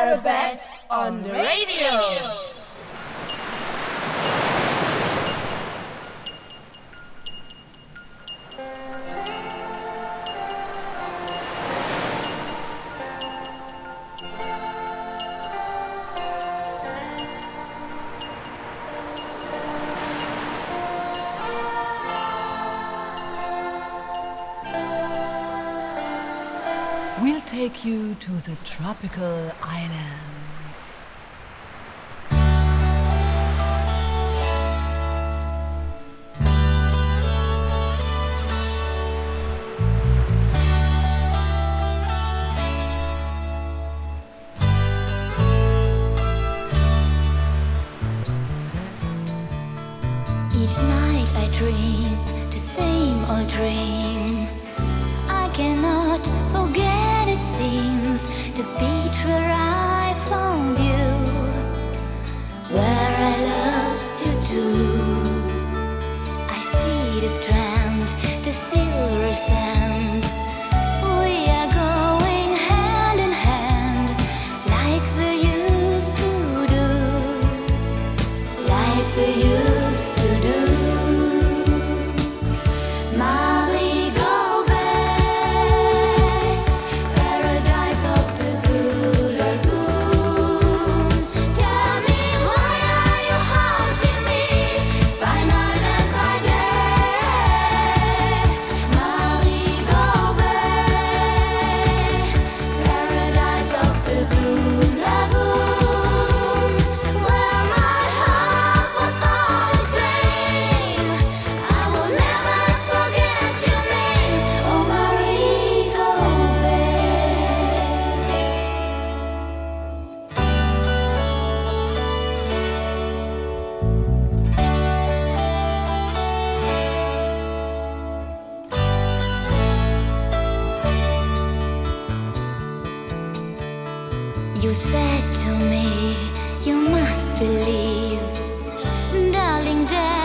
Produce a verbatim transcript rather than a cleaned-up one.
Arabesque on the radio. We'll take you to the tropical islands. Each night I dream the same old dream. I cannot forget, it seems, the beach where I found you, where I loved you too. I see the strand, the silver sand. We are going hand in hand, like we used to do, like we used to do. Marigot Bay, paradise of the blue lagoon. Tell me, why are you haunting me by night and by day? Marigot Bay, paradise of the blue lagoon, where my heart was all in flame. I will never forget your name, oh Marigot Bay. You said to me, you must believe, darling, that